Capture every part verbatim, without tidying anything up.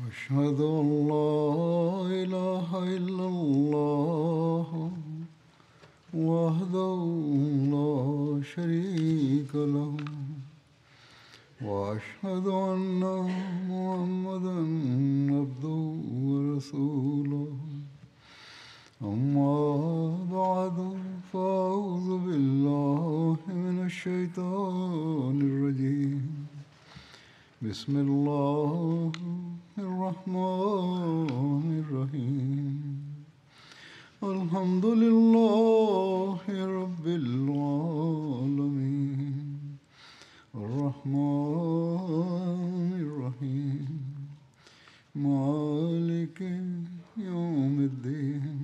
أشهد أن لا إله إلا الله وحده لا شريك له وأشهد أن محمدا عبده ورسوله أما بعد فأعوذ بالله من الشيطان الرجيم بسم الله الرحمن الرحيم الحمد لله رب العالمين الرحمن الرحيم مالك يوم الدين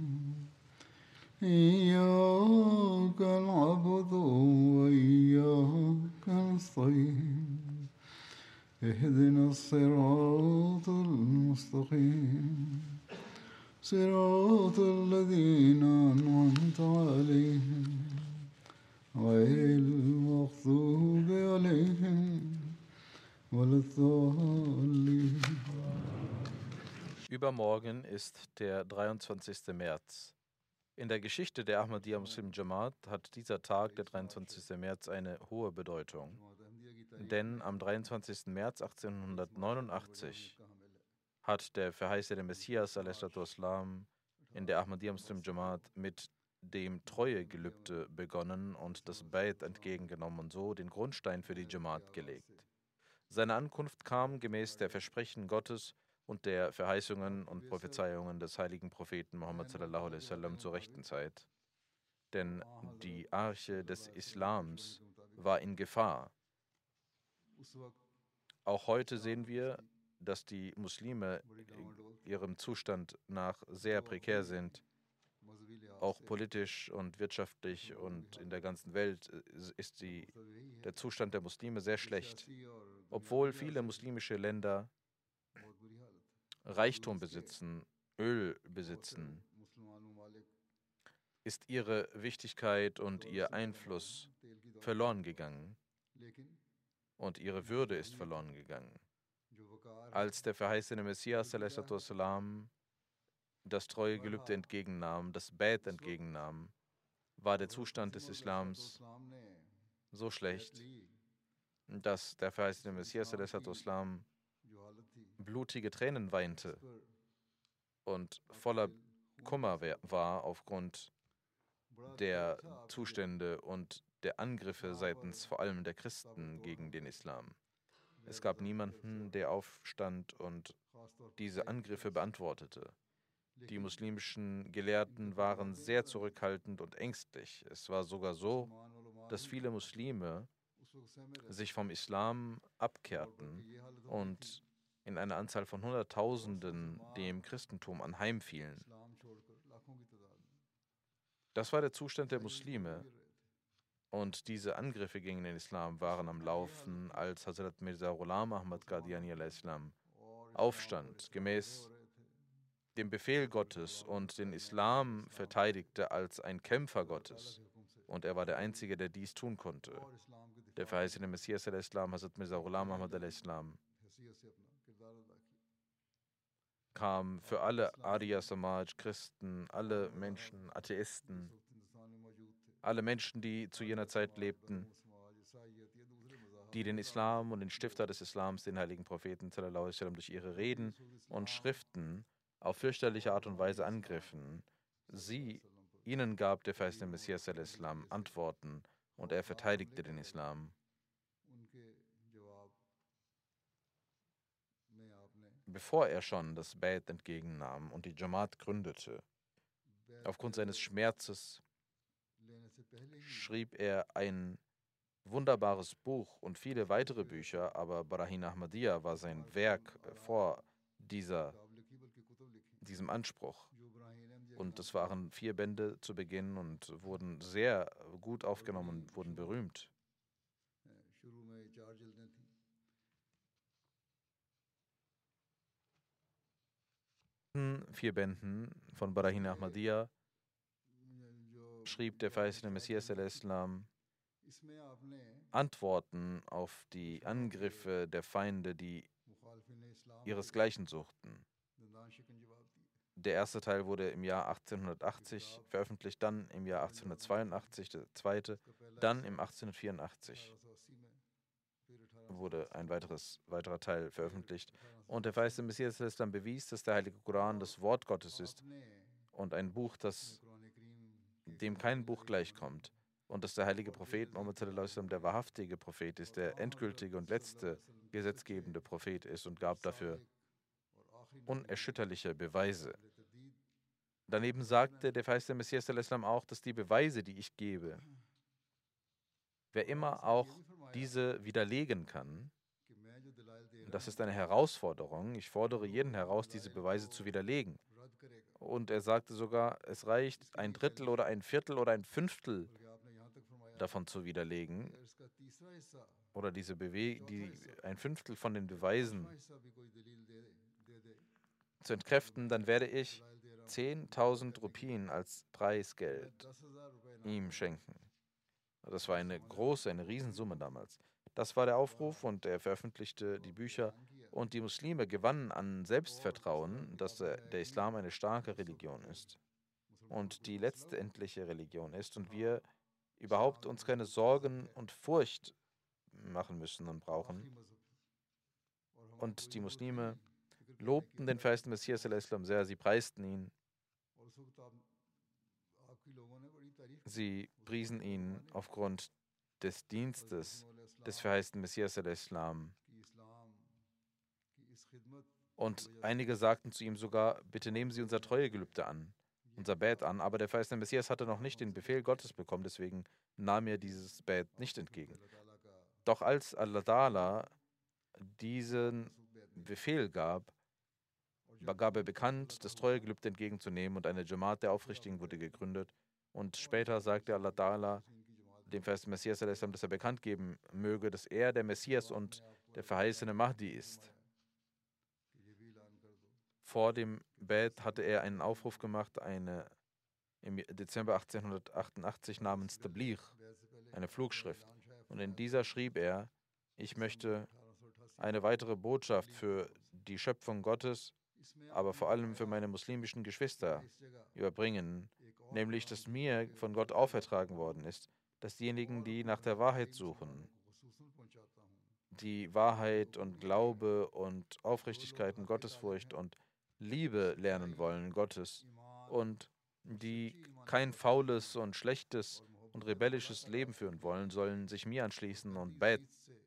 إياك نعبد وإياك نستعين اهدنا الصراط المستقيم صراط الذين أنعمت عليهم غير المغضوب عليهم ولا الضالين. Übermorgen ist der dreiundzwanzigste März. In der Geschichte der Ahmadiyya Muslim Jamaat hat dieser Tag, der dreiundzwanzigste März, eine hohe Bedeutung. Denn am dreiundzwanzigsten März achtzehnhundertneunundachtzig hat der verheißene Messias a.s. in der Ahmadiyya Muslim Jamaat mit dem Treuegelübde begonnen und das Bayt entgegengenommen und so den Grundstein für die Jamaat gelegt. Seine Ankunft kam gemäß der Versprechen Gottes und der Verheißungen und Prophezeiungen des heiligen Propheten Muhammad sallallahu alaihi wasallam zur rechten Zeit. Denn die Arche des Islams war in Gefahr. Auch heute sehen wir, dass die Muslime ihrem Zustand nach sehr prekär sind. Auch politisch und wirtschaftlich und in der ganzen Welt ist die, der Zustand der Muslime sehr schlecht. Obwohl viele muslimische Länder Reichtum besitzen, Öl besitzen, ist ihre Wichtigkeit und ihr Einfluss verloren gegangen und ihre Würde ist verloren gegangen. Als der verheißene Messias salam, das Treuegelübde entgegennahm, das Bayt entgegennahm, war der Zustand des Islams so schlecht, dass der verheißene Messias salam blutige Tränen weinte und voller Kummer war aufgrund der Zustände und der Angriffe seitens vor allem der Christen gegen den Islam. Es gab niemanden, der aufstand und diese Angriffe beantwortete. Die muslimischen Gelehrten waren sehr zurückhaltend und ängstlich. Es war sogar so, dass viele Muslime sich vom Islam abkehrten und in einer Anzahl von Hunderttausenden dem Christentum anheimfielen. Das war der Zustand der Muslime. Und diese Angriffe gegen den Islam waren am Laufen, als Hazrat Mirza Ghulam Ahmad Qadiani al-Islam aufstand, gemäß dem Befehl Gottes und den Islam verteidigte als ein Kämpfer Gottes. Und er war der Einzige, der dies tun konnte. Der verheißene Messias al-Islam, Hazrat Mirza Ghulam Ahmad al-Islam, kam für alle Arya Samaj, Christen, alle Menschen, Atheisten, alle Menschen, die zu jener Zeit lebten, die den Islam und den Stifter des Islams, den heiligen Propheten sallallahu alaihi wasallam, durch ihre Reden und Schriften auf fürchterliche Art und Weise angriffen. Sie, ihnen gab der verheißene Messias al-Islam Antworten und er verteidigte den Islam. Bevor er schon das Bayt entgegennahm und die Jamaat gründete, aufgrund seines Schmerzes schrieb er ein wunderbares Buch und viele weitere Bücher, aber Barahin Ahmadiyya war sein Werk vor dieser, diesem Anspruch. Und es waren vier Bände zu Beginn und wurden sehr gut aufgenommen und wurden berühmt. In vier Bänden von Barahin Ahmadiyya schrieb der verheißene Messias al-Islam Antworten auf die Angriffe der Feinde, die ihresgleichen suchten. Der erste Teil wurde im Jahr achtzehnhundertachtzig veröffentlicht, dann im Jahr achtzehnhundertzweiundachtzig der zweite, dann im achtzehnhundertvierundachtzig wurde ein weiteres, weiterer Teil veröffentlicht. Und der verheißene Messias dann bewies, dass der Heilige Koran das Wort Gottes ist und ein Buch, das dem kein Buch gleichkommt. Und dass der heilige Prophet Muhammad sallallahu alaihi wasallam der wahrhaftige Prophet ist, der endgültige und letzte gesetzgebende Prophet ist und gab dafür unerschütterliche Beweise. Daneben sagte der verheißene Messias sallallahu alaihi wasallam auch, dass die Beweise, die ich gebe, wer immer auch diese widerlegen kann, das ist eine Herausforderung. Ich fordere jeden heraus, diese Beweise zu widerlegen. Und er sagte sogar, es reicht ein Drittel oder ein Viertel oder ein Fünftel davon zu widerlegen oder diese Bewe die, ein Fünftel von den Beweisen zu entkräften, dann werde ich zehntausend Rupien als Preisgeld ihm schenken. Das war eine große, eine Riesensumme damals. Das war der Aufruf und er veröffentlichte die Bücher und die Muslime gewannen an Selbstvertrauen, dass der Islam eine starke Religion ist und die letztendliche Religion ist und wir überhaupt uns keine Sorgen und Furcht machen müssen und brauchen. Und die Muslime lobten den verheißten Messias al-Islam sehr, sie preisten ihn, sie priesen ihn aufgrund des Dienstes des verheißten Messias al-Islam. Und einige sagten zu ihm sogar, bitte nehmen Sie unser Treuegelübde an, unser Bad an, aber der verheißene Messias hatte noch nicht den Befehl Gottes bekommen, deswegen nahm er dieses Bad nicht entgegen. Doch als Allah Ta'ala diesen Befehl gab, gab er bekannt, das Treuegelübde entgegenzunehmen und eine Jamaat der Aufrichtigen wurde gegründet. Und später sagte Allah Ta'ala dem verheißenen Messias, dass er bekannt geben möge, dass er der Messias und der verheißene Mahdi ist. Vor dem Bad hatte er einen Aufruf gemacht, eine im Dezember achtzehnhundertachtundachtzig namens Tabligh, eine Flugschrift. Und in dieser schrieb er, ich möchte eine weitere Botschaft für die Schöpfung Gottes, aber vor allem für meine muslimischen Geschwister überbringen, nämlich, dass mir von Gott aufertragen worden ist, dass diejenigen, die nach der Wahrheit suchen, die Wahrheit und Glaube und Aufrichtigkeit und Gottesfurcht und Liebe lernen wollen, Gottes, und die kein faules und schlechtes und rebellisches Leben führen wollen, sollen sich mir anschließen und Bait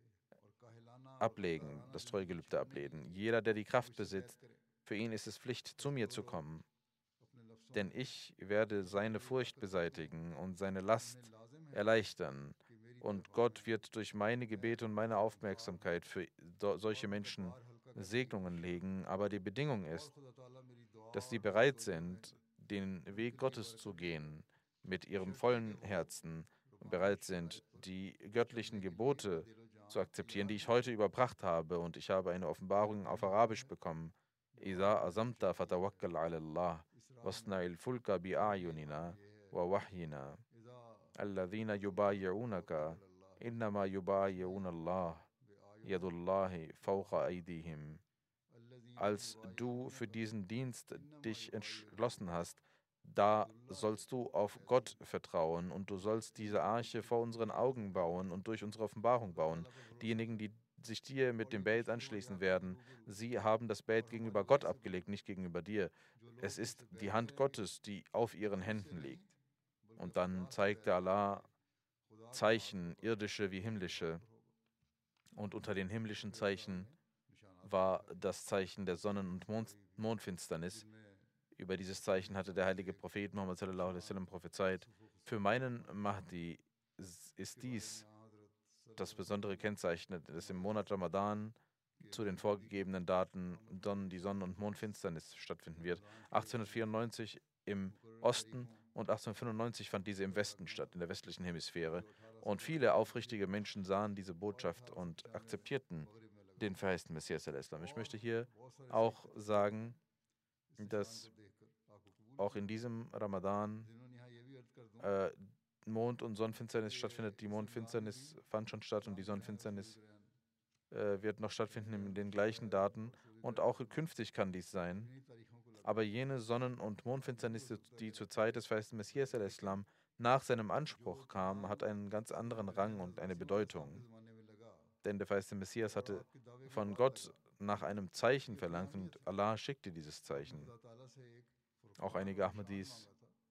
ablegen, das Treuegelübde ablegen. Jeder, der die Kraft besitzt, für ihn ist es Pflicht, zu mir zu kommen, denn ich werde seine Furcht beseitigen und seine Last erleichtern. Und Gott wird durch meine Gebete und meine Aufmerksamkeit für solche Menschen Segnungen legen. Aber die Bedingung ist, dass sie bereit sind, den Weg Gottes zu gehen, mit ihrem vollen Herzen und bereit sind, die göttlichen Gebote zu akzeptieren, die ich heute überbracht habe. Und ich habe eine Offenbarung auf Arabisch bekommen. Iza azamta fatawakkal ala Allah, wasna'il fulka bi'ayunina wa wahyina. Alladhina yubayi'unaka, innama yubayi'una Allah, yadullahi fawqa aydihim. Als du für diesen Dienst dich entschlossen hast, da sollst du auf Gott vertrauen und du sollst diese Arche vor unseren Augen bauen und durch unsere Offenbarung bauen. Diejenigen, die sich dir mit dem Bait anschließen werden, sie haben das Bait gegenüber Gott abgelegt, nicht gegenüber dir. Es ist die Hand Gottes, die auf ihren Händen liegt. Und dann zeigte Allah Zeichen, irdische wie himmlische. Und unter den himmlischen Zeichen war das Zeichen der Sonnen- und Mond Mondfinsternis. Über dieses Zeichen hatte der heilige Prophet Muhammad sallallahu alaihi wasallam prophezeit. Für meinen Mahdi ist dies das besondere Kennzeichen, dass im Monat Ramadan zu den vorgegebenen Daten dann die Sonnen- und Mondfinsternis stattfinden wird. achtzehnhundertvierundneunzig im Osten und achtzehnhundertfünfundneunzig fand diese im Westen statt, in der westlichen Hemisphäre. Und viele aufrichtige Menschen sahen diese Botschaft und akzeptierten den verheißten Messias al-Islam. Ich möchte hier auch sagen, dass auch in diesem Ramadan äh, Mond- und Sonnenfinsternis stattfindet. Die Mondfinsternis fand schon statt und die Sonnenfinsternis äh, wird noch stattfinden in den gleichen Daten. und auch künftig kann dies sein. Aber jene Sonnen- und Mondfinsternis, die zur Zeit des verheißenen Messias al-Islam nach seinem Anspruch kam, hat einen ganz anderen Rang und eine Bedeutung. Denn der verheißene Messias hatte von Gott nach einem Zeichen verlangt und Allah schickte dieses Zeichen. Auch einige Ahmadis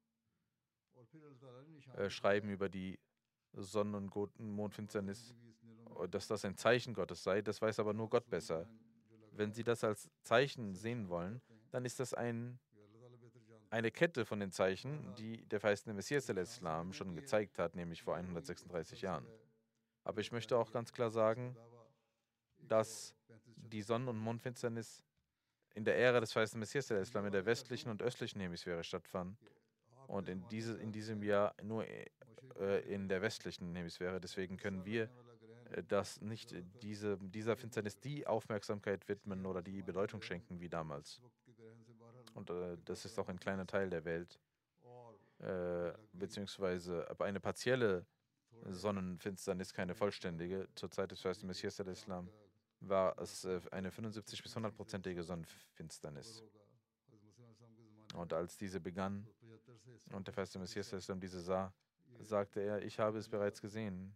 äh, schreiben über die Sonnen- und Mondfinsternis, dass das ein Zeichen Gottes sei. Das weiß aber nur Gott besser. Wenn Sie das als Zeichen sehen wollen, dann ist das ein, eine Kette von den Zeichen, die der verheißene Messias al-Islam schon gezeigt hat, nämlich vor hundertsechsunddreißig Jahren. Aber ich möchte auch ganz klar sagen, dass die Sonnen- und Mondfinsternis in der Ära des verheißenen Messias al-Islam in der westlichen und östlichen Hemisphäre stattfand und in, diese, in diesem Jahr nur äh, in der westlichen Hemisphäre. Deswegen können wir äh, das nicht äh, diese, dieser Finsternis die Aufmerksamkeit widmen oder die Bedeutung schenken wie damals. Und äh, das ist auch ein kleiner Teil der Welt, äh, beziehungsweise aber eine partielle Sonnenfinsternis, keine vollständige. Zur Zeit des verheißenen Messias al-Islam war es äh, eine fünfundsiebzig bis hundertprozentige Sonnenfinsternis. Und als diese begann und der verheißene Messias al-Islam diese sah, sagte er, ich habe es bereits gesehen.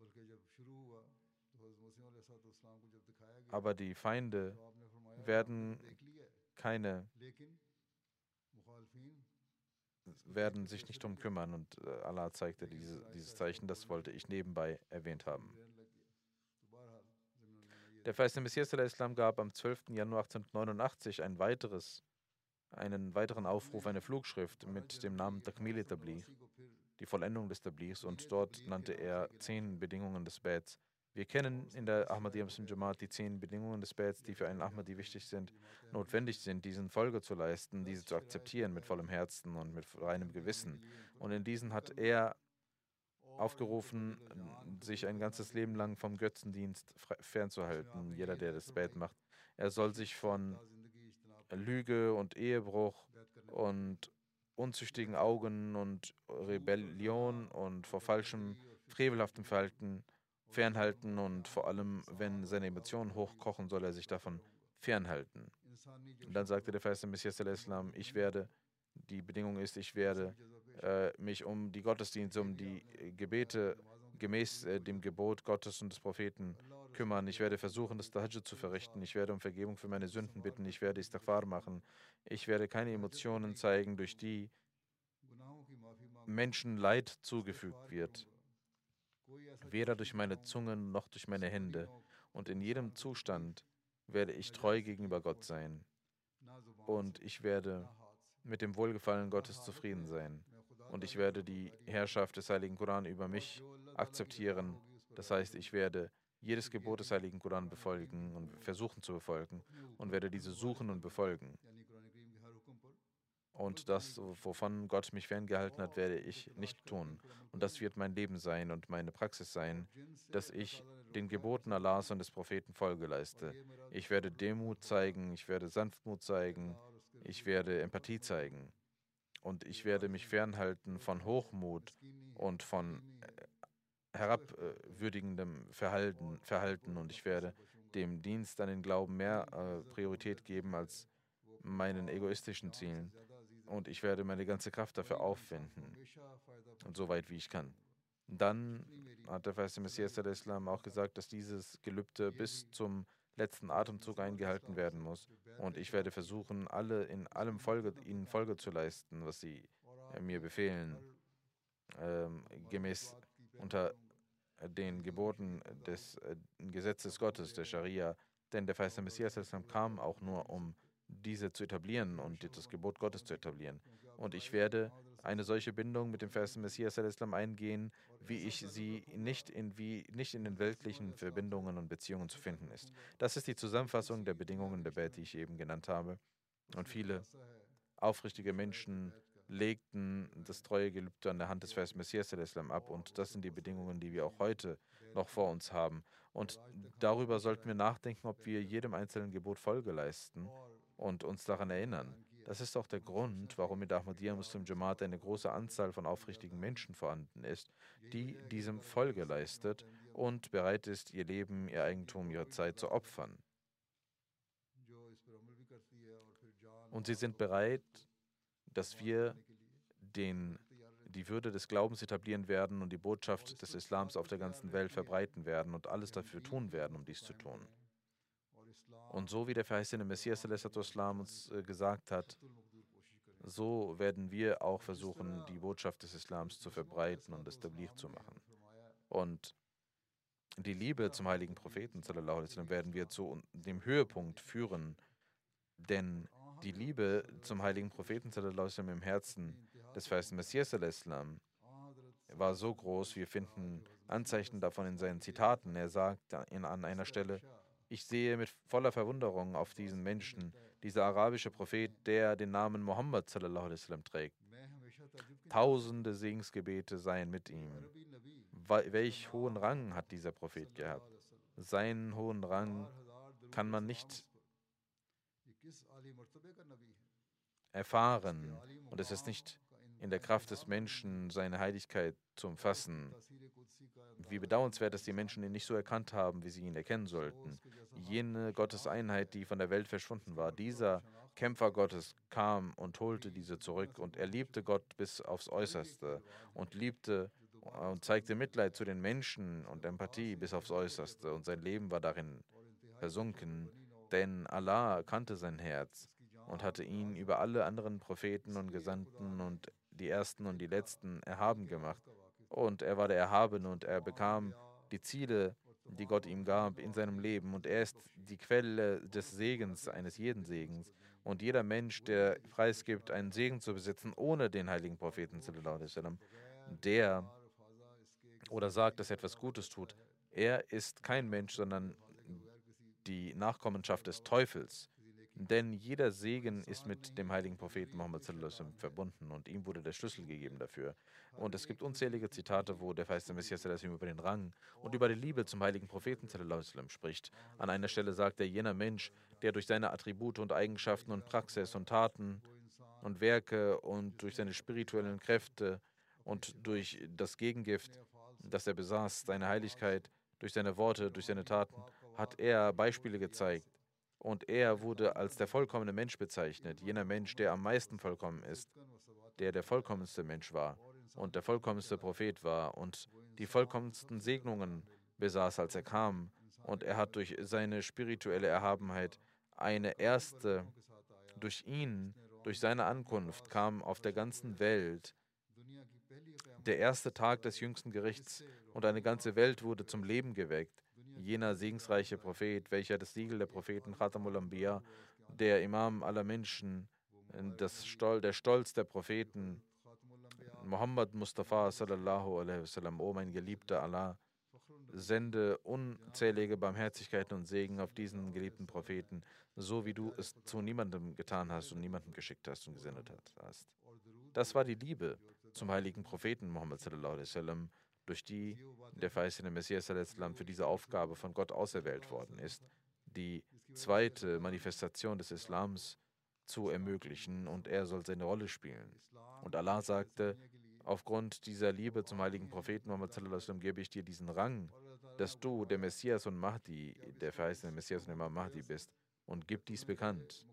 Aber die Feinde werden keine, werden sich nicht drum kümmern. Und äh, Allah zeigte diese, dieses Zeichen, das wollte ich nebenbei erwähnt haben. Der verheißene Messias al-Islam gab am zwölften Januar achtzehnhundertneunundachtzig ein weiteres, einen weiteren Aufruf, eine Flugschrift mit dem Namen Takmil Tabligh, die Vollendung des Tablighs, und dort nannte er zehn Bedingungen des Bats. Wir kennen in der Ahmadiyya Muslim Jamaat die zehn Bedingungen des Bats, die für einen Ahmadi wichtig sind, notwendig sind, diesen Folge zu leisten, diese zu akzeptieren mit vollem Herzen und mit reinem Gewissen. Und in diesen hat er aufgerufen, sich ein ganzes Leben lang vom Götzendienst fernzuhalten, jeder, der das Bad macht. Er soll sich von Lüge und Ehebruch und unzüchtigen Augen und Rebellion und vor falschem, frevelhaftem Verhalten fernhalten, und vor allem, wenn seine Emotionen hochkochen, soll er sich davon fernhalten. Und dann sagte der verheißene Messias al-Islam, ich werde, die Bedingung ist, ich werde äh, mich um die Gottesdienste, um die äh, Gebete gemäß äh, dem Gebot Gottes und des Propheten kümmern. Ich werde versuchen, das Tahajjud zu verrichten. Ich werde um Vergebung für meine Sünden bitten. Ich werde Istighfar machen. Ich werde keine Emotionen zeigen, durch die Menschen Leid zugefügt wird. Weder durch meine Zunge noch durch meine Hände. Und in jedem Zustand werde ich treu gegenüber Gott sein. Und ich werde mit dem Wohlgefallen Gottes zufrieden sein. Und ich werde die Herrschaft des Heiligen Koran über mich akzeptieren. Das heißt, ich werde jedes Gebot des Heiligen Koran befolgen und versuchen zu befolgen und werde diese suchen und befolgen. Und das, wovon Gott mich ferngehalten hat, werde ich nicht tun. Und das wird mein Leben sein und meine Praxis sein, dass ich den Geboten Allahs und des Propheten Folge leiste. Ich werde Demut zeigen, ich werde Sanftmut zeigen, ich werde Empathie zeigen. Und ich werde mich fernhalten von Hochmut und von äh, herabwürdigendem Verhalten, Verhalten. Und ich werde dem Dienst an den Glauben mehr äh, Priorität geben als meinen egoistischen Zielen. Und ich werde meine ganze Kraft dafür aufwenden. Und so weit wie ich kann. Dann hat der verheißene Messias al-Islam auch gesagt, dass dieses Gelübde bis zum letzten Atemzug eingehalten werden muss. Und ich werde versuchen, alle in allem Folge, ihnen Folge zu leisten, was sie äh, mir befehlen, ähm, gemäß unter den Geboten des äh, Gesetzes Gottes, der Scharia. Denn der verheißene Messias al-Islam kam auch nur, um diese zu etablieren und das Gebot Gottes zu etablieren. Und ich werde eine solche Bindung mit dem verheißenen Messias al-Islam eingehen, wie ich sie nicht in, wie nicht in den weltlichen Verbindungen und Beziehungen zu finden ist. Das ist die Zusammenfassung der Bedingungen der Beit, die ich eben genannt habe. Und viele aufrichtige Menschen legten das treue Gelübde an der Hand des verheißenen Messias al-Islam ab. Und das sind die Bedingungen, die wir auch heute noch vor uns haben. Und darüber sollten wir nachdenken, ob wir jedem einzelnen Gebot Folge leisten und uns daran erinnern. Das ist auch der Grund, warum in der Ahmadiyya Muslim Jamaat eine große Anzahl von aufrichtigen Menschen vorhanden ist, die diesem Folge leistet und bereit ist, ihr Leben, ihr Eigentum, ihre Zeit zu opfern. Und sie sind bereit, dass wir den, die Würde des Glaubens etablieren werden und die Botschaft des Islams auf der ganzen Welt verbreiten werden und alles dafür tun werden, um dies zu tun. Und so wie der verheißene Messias Islam uns äh, gesagt hat, so werden wir auch versuchen, die Botschaft des Islams zu verbreiten und etabliert zu machen. Und die Liebe zum heiligen Propheten sallallahu alaihi wasallam werden wir zu dem Höhepunkt führen, denn die Liebe zum heiligen Propheten sallallahu alaihi wasallam im Herzen des verheißenen Messias Islam war so groß, wir finden Anzeichen davon in seinen Zitaten. Er sagt in, an einer Stelle: Ich sehe mit voller Verwunderung auf diesen Menschen, dieser arabische Prophet, der den Namen Mohammed sallallahu alaihi wasallam trägt. Tausende Segensgebete seien mit ihm. Welch hohen Rang hat dieser Prophet gehabt? Seinen hohen Rang kann man nicht erfahren und es ist nicht in der Kraft des Menschen, seine Heiligkeit zu umfassen. Wie bedauernswert, dass die Menschen ihn nicht so erkannt haben, wie sie ihn erkennen sollten. Jene Gotteseinheit, die von der Welt verschwunden war, dieser Kämpfer Gottes kam und holte diese zurück und er liebte Gott bis aufs Äußerste und liebte und zeigte Mitleid zu den Menschen und Empathie bis aufs Äußerste und sein Leben war darin versunken, denn Allah kannte sein Herz und hatte ihn über alle anderen Propheten und Gesandten und die Ersten und die Letzten erhaben gemacht. Und er war der Erhabene und er bekam die Ziele, die Gott ihm gab in seinem Leben. Und er ist die Quelle des Segens, eines jeden Segens. Und jeder Mensch, der preisgibt, einen Segen zu besitzen, ohne den heiligen Propheten, sallallahu alaihi wasallam, der oder sagt, dass er etwas Gutes tut, er ist kein Mensch, sondern die Nachkommenschaft des Teufels. Denn jeder Segen ist mit dem heiligen Propheten Muhammad sallallahu alaihi wasallam verbunden und ihm wurde der Schlüssel gegeben dafür. Und es gibt unzählige Zitate, wo der verheißene Messias sallallahu alaihi wasallam über den Rang und über die Liebe zum heiligen Propheten sallallahu alaihi wasallam spricht. An einer Stelle sagt er, jener Mensch, der durch seine Attribute und Eigenschaften und Praxis und Taten und Werke und durch seine spirituellen Kräfte und durch das Gegengift, das er besaß, seine Heiligkeit, durch seine Worte, durch seine Taten, hat er Beispiele gezeigt. Und er wurde als der vollkommene Mensch bezeichnet, jener Mensch, der am meisten vollkommen ist, der der vollkommenste Mensch war und der vollkommenste Prophet war und die vollkommensten Segnungen besaß, als er kam. Und er hat durch seine spirituelle Erhabenheit eine erste, durch ihn, durch seine Ankunft kam auf der ganzen Welt der erste Tag des jüngsten Gerichts und eine ganze Welt wurde zum Leben geweckt. Jener segensreiche Prophet, welcher das Siegel der Propheten Khatamul Anbiya, der Imam aller Menschen, das Stol, der Stolz der Propheten, Muhammad Mustafa sallallahu alaihi wasallam, o mein geliebter Allah, sende unzählige Barmherzigkeiten und Segen auf diesen geliebten Propheten, so wie du es zu niemandem getan hast und niemandem geschickt hast und gesendet hast. Das war die Liebe zum heiligen Propheten Muhammad sallallahu alaihi wasallam, durch die der verheißene Messias sallallahu alaihi wasallam für diese Aufgabe von Gott auserwählt worden ist, die zweite Manifestation des Islams zu ermöglichen und er soll seine Rolle spielen. Und Allah sagte, aufgrund dieser Liebe zum heiligen Propheten Muhammad sallallahu alaihi wasallam gebe ich dir diesen Rang, dass du der Messias und Mahdi, der verheißene Messias und Imam Mahdi bist und gib dies bekannt.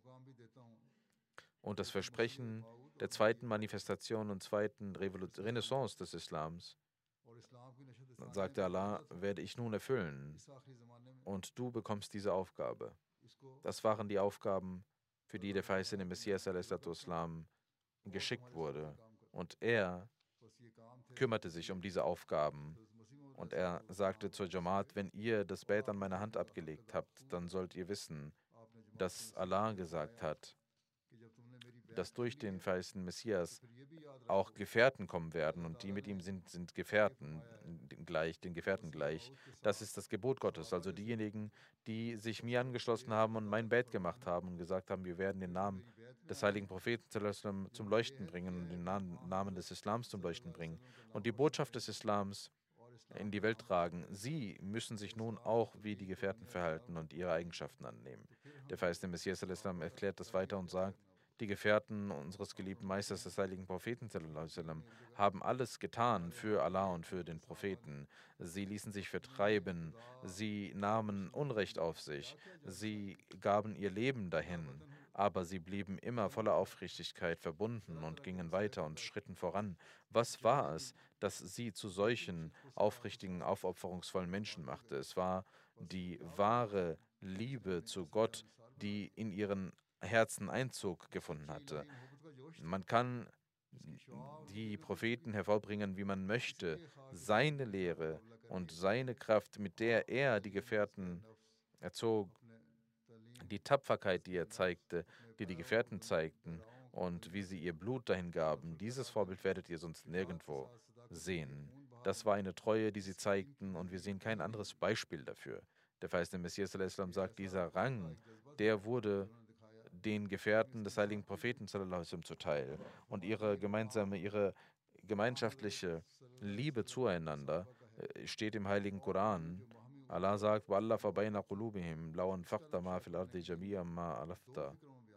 Und das Versprechen der zweiten Manifestation und zweiten Revolu- Renaissance des Islams, dann sagte Allah, werde ich nun erfüllen und du bekommst diese Aufgabe. Das waren die Aufgaben, für die der verheißene Messias Islam geschickt wurde. Und er kümmerte sich um diese Aufgaben. Und er sagte zur Jamaat, wenn ihr das Bett an meiner Hand abgelegt habt, dann sollt ihr wissen, dass Allah gesagt hat, dass durch den verheißenen Messias auch Gefährten kommen werden und die mit ihm sind, sind Gefährten gleich, den Gefährten gleich. Das ist das Gebot Gottes. Also diejenigen, die sich mir angeschlossen haben und mein Bett gemacht haben und gesagt haben, wir werden den Namen des heiligen Propheten zum Leuchten bringen und den Namen des Islams zum Leuchten bringen und die Botschaft des Islams in die Welt tragen. Sie müssen sich nun auch wie die Gefährten verhalten und ihre Eigenschaften annehmen. Der verheißene Messias Islam erklärt das weiter und sagt, die Gefährten unseres geliebten Meisters des heiligen Propheten sallam, haben alles getan für Allah und für den Propheten. Sie ließen sich vertreiben, sie nahmen Unrecht auf sich, sie gaben ihr Leben dahin, aber sie blieben immer voller Aufrichtigkeit verbunden und gingen weiter und schritten voran. Was war es, das sie zu solchen aufrichtigen, aufopferungsvollen Menschen machte? Es war die wahre Liebe zu Gott, die in ihren Herzen Einzug gefunden hatte. Man kann die Propheten hervorbringen, wie man möchte. Seine Lehre und seine Kraft, mit der er die Gefährten erzog, die Tapferkeit, die er zeigte, die die Gefährten zeigten und wie sie ihr Blut dahin gaben, dieses Vorbild werdet ihr sonst nirgendwo sehen. Das war eine Treue, die sie zeigten, und wir sehen kein anderes Beispiel dafür. Der verheißene Messias sallallahu alaihi wasallam sagt, dieser Rang, der wurde den Gefährten des heiligen Propheten sallallahu alaihi wasallam zuteil, und ihre gemeinsame, ihre gemeinschaftliche Liebe zueinander äh, steht im heiligen Koran. Allah sagt, وَأَلَّفَ بَيْنَ قُلُوبِهِمْ لَوْ أَنفَقْتَ مَا فِي الْأَرْضِ جَمِيعًا مَا أَلَفْتَ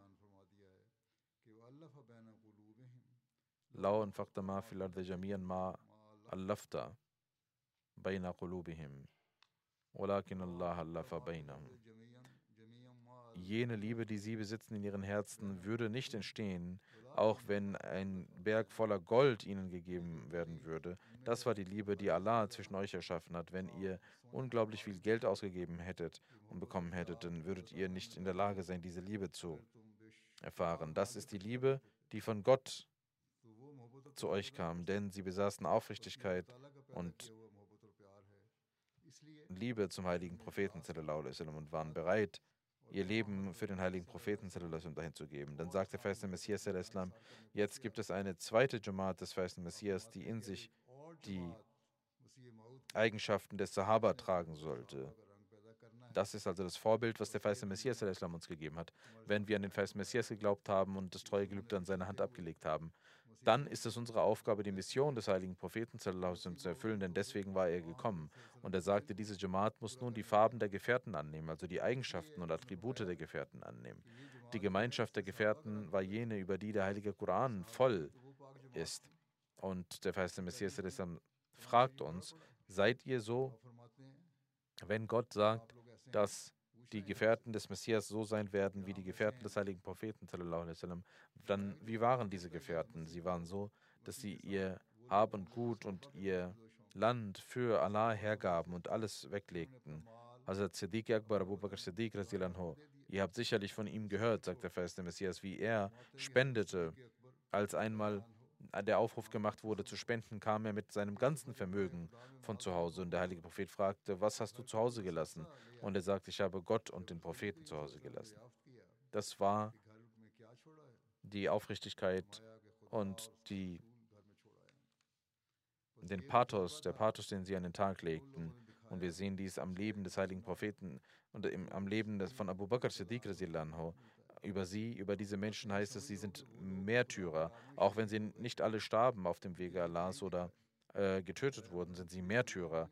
لَوْ أَنفَقْتَ مَا فِي الْأَرْضِ جَمِيعًا مَا أَلَّفْتَ بَيْنَ قُلُوبِهِمْ وَلَكِنَّ اللَّهَ أَلَّفَ بَيْنَهُمْ. Jene Liebe, die sie besitzen in ihren Herzen, würde nicht entstehen, auch wenn ein Berg voller Gold ihnen gegeben werden würde. Das war die Liebe, die Allah zwischen euch erschaffen hat. Wenn ihr unglaublich viel Geld ausgegeben hättet und bekommen hättet, dann würdet ihr nicht in der Lage sein, diese Liebe zu erfahren. Das ist die Liebe, die von Gott zu euch kam, denn sie besaßen Aufrichtigkeit und Liebe zum heiligen Propheten sallallahu alaihi wasallam und waren bereit, ihr Leben für den heiligen Propheten sallallahu alaihi wasallam dahin zu geben. Dann sagt der verheißene Messias sallallahu alaihi wasallam, jetzt gibt es eine zweite Jamaat des verheißenen Messias, die in sich die Eigenschaften des Sahaba tragen sollte. Das ist also das Vorbild, was der verheißene Messias sallallahu alaihi wasallam uns gegeben hat. Wenn wir an den verheißenen Messias geglaubt haben und das treue Gelübde an seine Hand abgelegt haben, dann ist es unsere Aufgabe, die Mission des heiligen Propheten sallallahu alaihi wasallam zu erfüllen, denn deswegen war er gekommen. Und er sagte, diese Jamaat muss nun die Farben der Gefährten annehmen, also die Eigenschaften und Attribute der Gefährten annehmen. Die Gemeinschaft der Gefährten war jene, über die der heilige Koran voll ist. Und der verheißene Messias sallallahu alaihi wasallam fragt uns, seid ihr so, wenn Gott sagt, dass die Gefährten des Messias so sein werden wie die Gefährten des heiligen Propheten sallallahu alaihi wasallam, dann wie waren diese Gefährten? Sie waren so, dass sie ihr Hab und Gut und ihr Land für Allah hergaben und alles weglegten. Hazrat Siddiq Akbar Abu Bakr Siddiq radiallahu anhu, ihr habt sicherlich von ihm gehört, sagt der verheißene Messias, wie er spendete, als einmal der Aufruf gemacht wurde zu spenden, kam er mit seinem ganzen Vermögen von zu Hause, und der heilige Prophet fragte, was hast du zu Hause gelassen? Und er sagte, ich habe Gott und den Propheten zu Hause gelassen. Das war die Aufrichtigkeit und die, den Pathos, der Pathos, den sie an den Tag legten. Und wir sehen dies am Leben des heiligen Propheten und im, am Leben des, von Abu Bakr Siddiq radiallahu anhu. Über sie, über diese Menschen heißt es, sie sind Märtyrer. Auch wenn sie nicht alle starben auf dem Wege Allahs oder äh, getötet wurden, sind sie Märtyrer.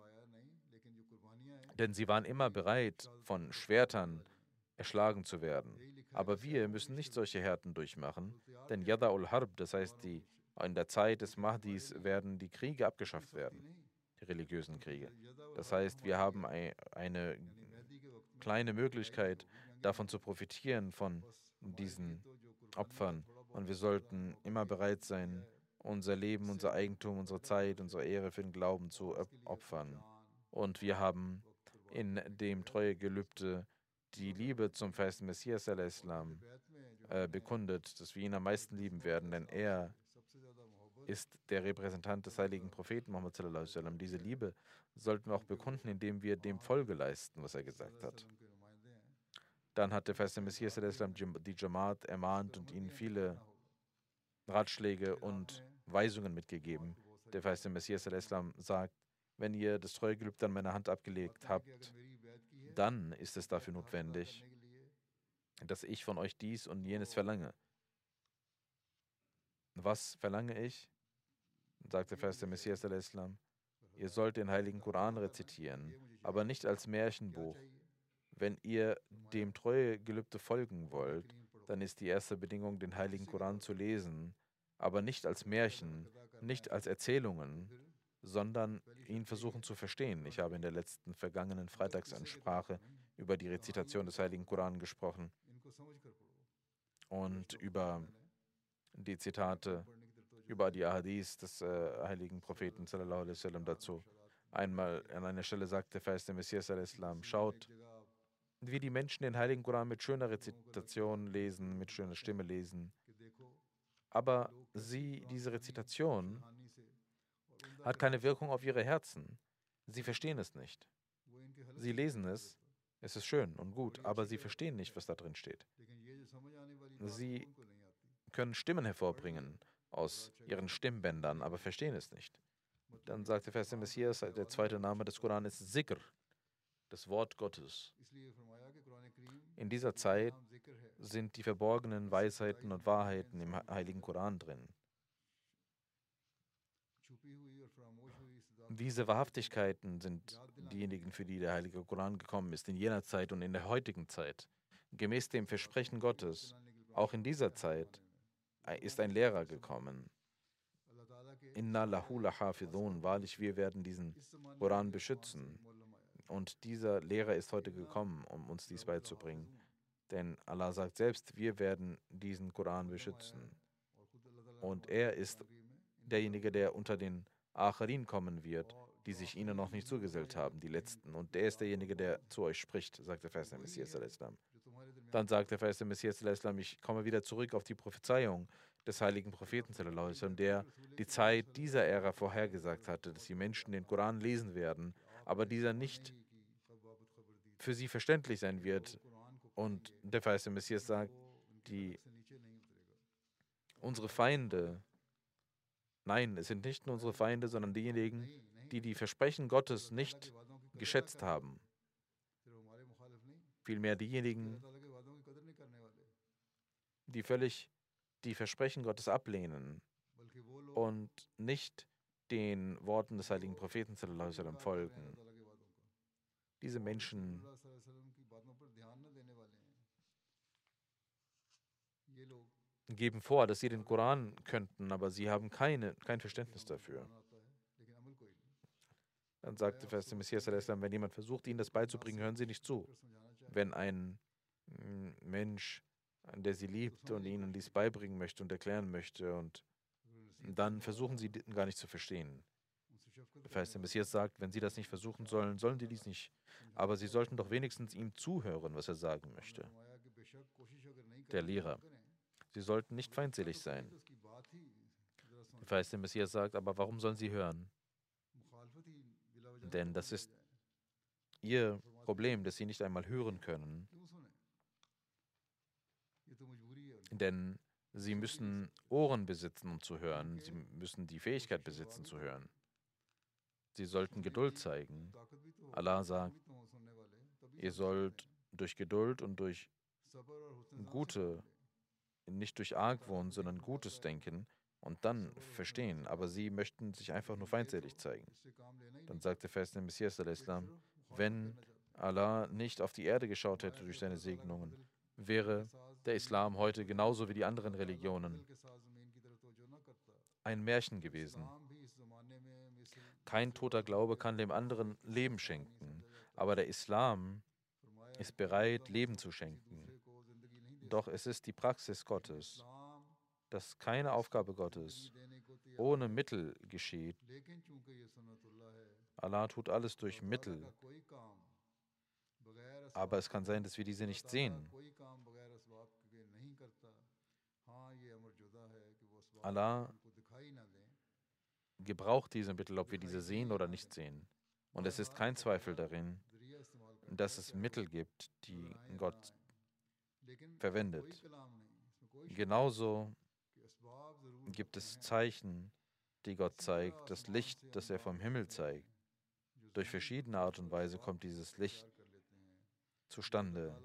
Denn sie waren immer bereit, von Schwertern erschlagen zu werden. Aber wir müssen nicht solche Härten durchmachen, denn Yada ul Harb, das heißt, die, in der Zeit des Mahdis werden die Kriege abgeschafft werden, die religiösen Kriege. Das heißt, wir haben ein, eine kleine Möglichkeit, davon zu profitieren, von diesen Opfern. Und wir sollten immer bereit sein, unser Leben, unser Eigentum, unsere Zeit, unsere Ehre für den Glauben zu opfern. Und wir haben in dem Treuegelübde die Liebe zum verheißenen Messias al-Islam äh, bekundet, dass wir ihn am meisten lieben werden, denn er ist der Repräsentant des heiligen Propheten Muhammad sallallahu alaihi wasallam. Diese Liebe sollten wir auch bekunden, indem wir dem Folge leisten, was er gesagt hat. Dann hat der verheißene Messias sallallahu alaihi wasallam die Jamaat ermahnt und ihnen viele Ratschläge und Weisungen mitgegeben. Der verheißene Messias sallallahu alaihi wasallam sagt, wenn ihr das Treuegelübde an meiner Hand abgelegt habt, dann ist es dafür notwendig, dass ich von euch dies und jenes verlange. Was verlange ich? Sagt der verheißene Messias sallallahu alaihi wasallam, ihr sollt den heiligen Koran rezitieren, aber nicht als Märchenbuch. Wenn ihr dem Treuegelübde folgen wollt, dann ist die erste Bedingung, den heiligen Koran zu lesen, aber nicht als Märchen, nicht als Erzählungen, sondern ihn versuchen zu verstehen. Ich habe in der letzten vergangenen Freitagsansprache über die Rezitation des heiligen Koran gesprochen. und über die Zitate, über die Ahadith des äh, heiligen Propheten sallallahu alaihi wasallam dazu. Einmal an einer Stelle sagte fest der Messias al-Islam, schaut, wie die Menschen den heiligen Koran mit schöner Rezitation lesen, mit schöner Stimme lesen. Aber sie, diese Rezitation hat keine Wirkung auf ihre Herzen. Sie verstehen es nicht. Sie lesen es, es ist schön und gut, aber sie verstehen nicht, was da drin steht. Sie können Stimmen hervorbringen aus ihren Stimmbändern, aber verstehen es nicht. Dann sagte Vers der Messias, der zweite Name des Koran ist Zikr, das Wort Gottes. In dieser Zeit sind die verborgenen Weisheiten und Wahrheiten im heiligen Koran drin. Diese Wahrhaftigkeiten sind diejenigen, für die der heilige Koran gekommen ist, in jener Zeit und in der heutigen Zeit. Gemäß dem Versprechen Gottes, auch in dieser Zeit, ist ein Lehrer gekommen. Inna lahu lahafidhun, wahrlich, wir werden diesen Koran beschützen. Und dieser Lehrer ist heute gekommen, um uns dies beizubringen. Denn Allah sagt selbst, wir werden diesen Koran beschützen. Und er ist derjenige, der unter den Acharin kommen wird, die sich ihnen noch nicht zugesellt haben, die Letzten. Und der ist derjenige, der zu euch spricht, sagt der Vers der Messias al-Islam. Dann sagt der Vers der Messias al-Islam, ich komme wieder zurück auf die Prophezeiung des heiligen Propheten, der die Zeit dieser Ära vorhergesagt hatte, dass die Menschen den Koran lesen werden, aber dieser nicht für sie verständlich sein wird. Und der Vers der Messias sagt, die, unsere Feinde, nein, es sind nicht nur unsere Feinde, sondern diejenigen, die die Versprechen Gottes nicht geschätzt haben. Vielmehr diejenigen, die völlig die Versprechen Gottes ablehnen und nicht den Worten des heiligen Propheten sallallahu alaihi wasallam folgen. Diese Menschen geben vor, dass sie den Koran könnten, aber sie haben keine, kein Verständnis dafür. Dann sagte Vers der Messias, wenn jemand versucht, ihnen das beizubringen, hören sie nicht zu. Wenn ein Mensch, der sie liebt und ihnen dies beibringen möchte und erklären möchte, und dann versuchen sie gar nicht zu verstehen. Vers der Messias sagt, wenn sie das nicht versuchen sollen, sollen sie dies nicht. Aber sie sollten doch wenigstens ihm zuhören, was er sagen möchte. Der Lehrer. Sie sollten nicht feindselig sein. Der Vers der Messias sagt, aber warum sollen sie hören? Denn das ist ihr Problem, dass sie nicht einmal hören können. Denn sie müssen Ohren besitzen, um zu hören. Sie müssen die Fähigkeit besitzen, zu hören. Sie sollten Geduld zeigen. Allah sagt, ihr sollt durch Geduld und durch gute, nicht durch Argwohn, sondern Gutes denken und dann verstehen. Aber sie möchten sich einfach nur feindselig zeigen. Dann sagte Vers der Messias al-Islam, wenn Allah nicht auf die Erde geschaut hätte durch seine Segnungen, wäre der Islam heute genauso wie die anderen Religionen ein Märchen gewesen. Kein toter Glaube kann dem anderen Leben schenken, aber der Islam ist bereit, Leben zu schenken. Doch es ist die Praxis Gottes, dass keine Aufgabe Gottes ohne Mittel geschieht. Allah tut alles durch Mittel, aber es kann sein, dass wir diese nicht sehen. Allah gebraucht diese Mittel, ob wir diese sehen oder nicht sehen. Und es ist kein Zweifel darin, dass es Mittel gibt, die Gott verwendet. Genauso gibt es Zeichen, die Gott zeigt, das Licht, das er vom Himmel zeigt. Durch verschiedene Art und Weise kommt dieses Licht zustande,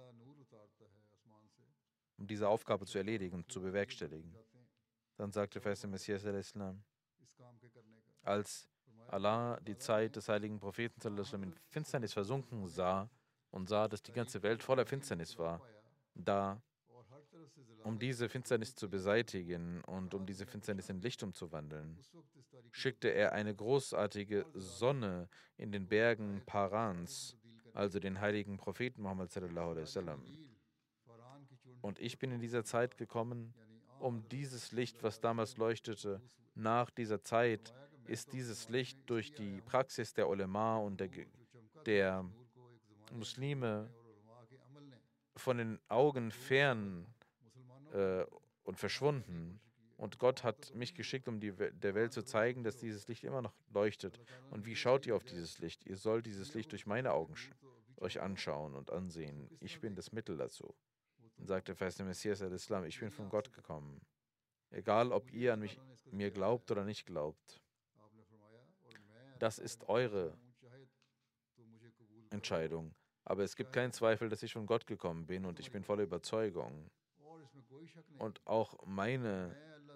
um diese Aufgabe zu erledigen und zu bewerkstelligen. Dann sagte Vers der Messias al-Islam, als Allah die Zeit des heiligen Propheten in Finsternis versunken sah und sah, dass die ganze Welt voller Finsternis war, da, um diese Finsternis zu beseitigen und um diese Finsternis in Licht umzuwandeln, schickte er eine großartige Sonne in den Bergen Parans, also den heiligen Propheten Muhammad sallallahu alaihi wasallam. Und ich bin in dieser Zeit gekommen, um dieses Licht, was damals leuchtete, nach dieser Zeit ist dieses Licht durch die Praxis der Ulema und der, der Muslime von den Augen fern äh, und verschwunden. Und Gott hat mich geschickt, um die, der Welt zu zeigen, dass dieses Licht immer noch leuchtet. Und wie schaut ihr auf dieses Licht? Ihr sollt dieses Licht durch meine Augen euch anschauen und ansehen. Ich bin das Mittel dazu. Und sagte fest der Messias al-Islam, ich bin von Gott gekommen. Egal, ob ihr an mich, mir glaubt oder nicht glaubt. Das ist eure Entscheidung. Aber es gibt keinen Zweifel, dass ich von Gott gekommen bin und ich bin voller Überzeugung. Und auch meine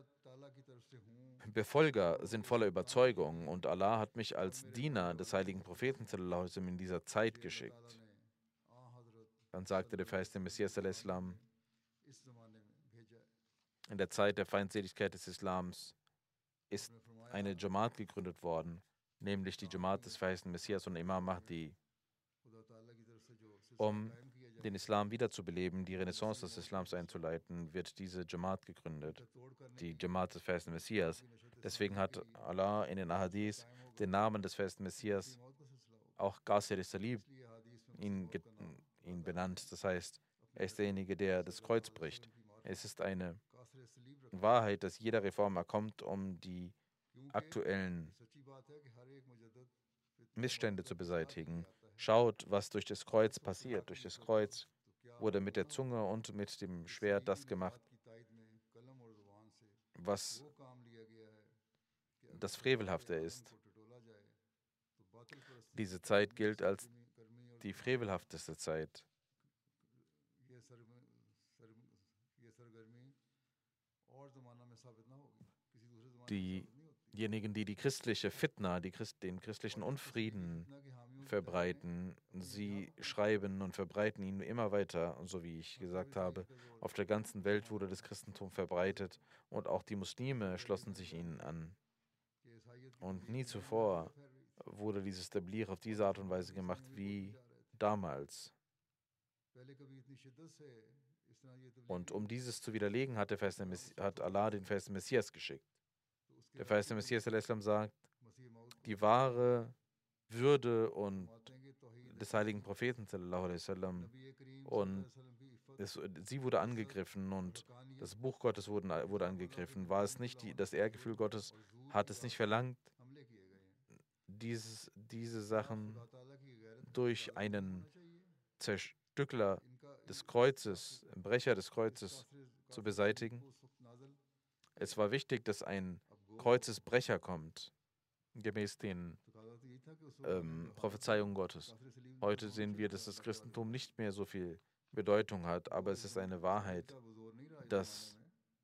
Befolger sind voller Überzeugung und Allah hat mich als Diener des heiligen Propheten in dieser Zeit geschickt. Dann sagte der verheißene Messias al-Islam, in der Zeit der Feindseligkeit des Islams ist eine Jamaat gegründet worden, nämlich die Jamaat des verheißenen Messias und Imam Mahdi, um den Islam wiederzubeleben, die Renaissance des Islams einzuleiten, wird diese Jamaat gegründet, die Jamaat des verheißenen Messias. Deswegen hat Allah in den Ahadith den Namen des verheißenen Messias, auch Qasir al-Salib, ihn, ihn benannt. Das heißt, er ist derjenige, der das Kreuz bricht. Es ist eine Wahrheit, dass jeder Reformer kommt, um die aktuellen Missstände zu beseitigen. Schaut, was durch das Kreuz passiert. Durch das Kreuz wurde mit der Zunge und mit dem Schwert das gemacht, was das Frevelhafte ist. Diese Zeit gilt als die frevelhafteste Zeit. Diejenigen, die die christliche Fitna, die Christ, den christlichen Unfrieden verbreiten, sie schreiben und verbreiten ihn immer weiter. Und so wie ich gesagt habe, auf der ganzen Welt wurde das Christentum verbreitet und auch die Muslime schlossen sich ihnen an. Und nie zuvor wurde dieses Tabligh auf diese Art und Weise gemacht wie damals. Und um dieses zu widerlegen, hat, der hat Allah den verheißenen Messias geschickt. Der verheißene Messias al-Islam sagt, die wahre Würde und des heiligen Propheten sallallahu alaihi wasallam und es, sie wurde angegriffen und das Buch Gottes wurde, wurde angegriffen. War es nicht die, das Ehrgefühl Gottes, hat es nicht verlangt, dieses, diese Sachen durch einen Zerstückler des Kreuzes, Brecher des Kreuzes zu beseitigen. Es war wichtig, dass ein Kreuzesbrecher kommt, gemäß den ähm, Prophezeiungen Gottes. Heute sehen wir, dass das Christentum nicht mehr so viel Bedeutung hat, aber es ist eine Wahrheit, dass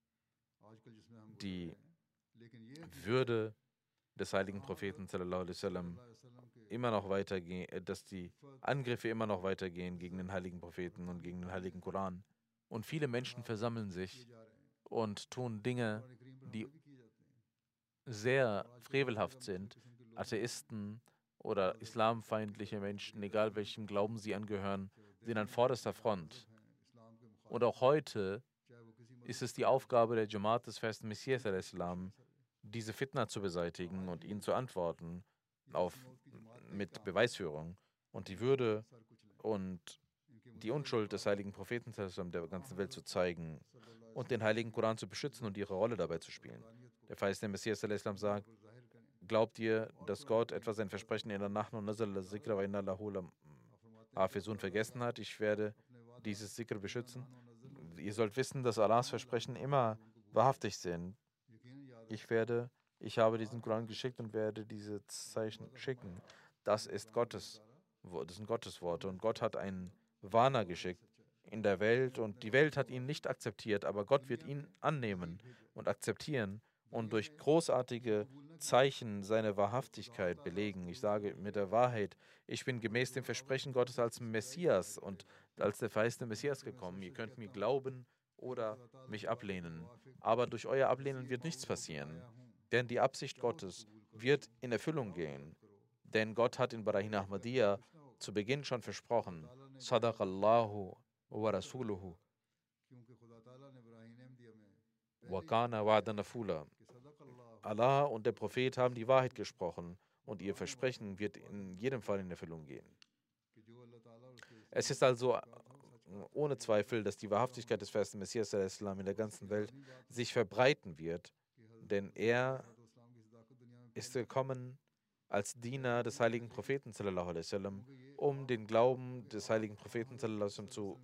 die Würde des heiligen Propheten sallallahu alaihi wasallam immer noch weitergehen, dass die Angriffe immer noch weitergehen gegen den heiligen Propheten und gegen den heiligen Koran. Und viele Menschen versammeln sich und tun Dinge, die sehr frevelhaft sind. Atheisten oder islamfeindliche Menschen, egal welchem Glauben sie angehören, sind an vorderster Front. Und auch heute ist es die Aufgabe der Jamaat des verheißenen Messias al-Islam, diese Fitna zu beseitigen und ihnen zu antworten auf, mit Beweisführung und die Würde und die Unschuld des heiligen Propheten der ganzen Welt zu zeigen und den heiligen Koran zu beschützen und ihre Rolle dabei zu spielen. Der verheißene Messias al-Islam sagt, glaubt ihr, dass Gott etwa sein Versprechen in der Nacht und Nazal Zikra wa inna lahu hafizun vergessen hat? Ich werde dieses Zikr beschützen. Ihr sollt wissen, dass Allahs Versprechen immer wahrhaftig sind. Ich werde, ich habe diesen Koran geschickt und werde diese Zeichen schicken. Das ist Gottes, das sind Gottes Worte. Und Gott hat einen Warner geschickt in der Welt und die Welt hat ihn nicht akzeptiert, aber Gott wird ihn annehmen und akzeptieren und durch großartige Zeichen seine Wahrhaftigkeit belegen. Ich sage mit der Wahrheit, ich bin gemäß dem Versprechen Gottes als Messias und als der verheißene Messias gekommen. Ihr könnt mir glauben oder mich ablehnen. Aber durch euer Ablehnen wird nichts passieren. Denn die Absicht Gottes wird in Erfüllung gehen. Denn Gott hat in Barahin Ahmadiyya zu Beginn schon versprochen, Sadaqallahu wa Rasuluhu. Wakana wa'dan maf'ula. Allah und der Prophet haben die Wahrheit gesprochen und ihr Versprechen wird in jedem Fall in Erfüllung gehen. Es ist also äh, ohne Zweifel, dass die Wahrhaftigkeit des verheißenen Messias in der ganzen Welt sich verbreiten wird, denn er ist gekommen als Diener des heiligen Propheten, sallallahu alaihi wasallam, um den Glauben des heiligen Propheten sallallahu alaihi wasallam zu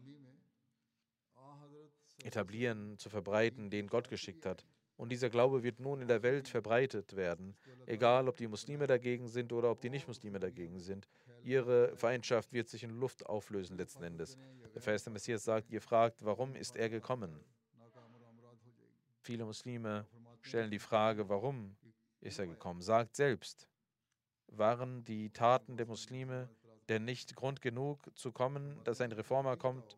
etablieren, zu verbreiten, den Gott geschickt hat. Und dieser Glaube wird nun in der Welt verbreitet werden, egal ob die Muslime dagegen sind oder ob die Nicht-Muslime dagegen sind. Ihre Feindschaft wird sich in Luft auflösen letzten Endes. Der verheißene Messias sagt, ihr fragt, warum ist er gekommen? Viele Muslime stellen die Frage, warum ist er gekommen? Sagt selbst, waren die Taten der Muslime denn nicht Grund genug zu kommen, dass ein Reformer kommt?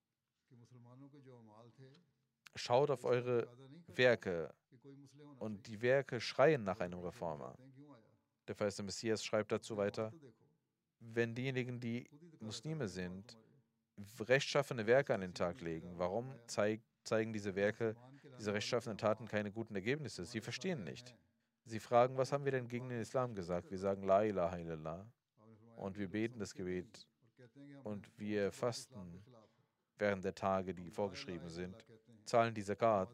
Schaut auf eure Werke und die Werke schreien nach einem Reformer. Der verheißene Messias schreibt dazu weiter, wenn diejenigen, die Muslime sind, rechtschaffene Werke an den Tag legen, warum zeig, zeigen diese Werke, diese rechtschaffenen Taten keine guten Ergebnisse? Sie verstehen nicht. Sie fragen, was haben wir denn gegen den Islam gesagt? Wir sagen La ilaha illallah und wir beten das Gebet und wir fasten während der Tage, die vorgeschrieben sind, zahlen die Zakat.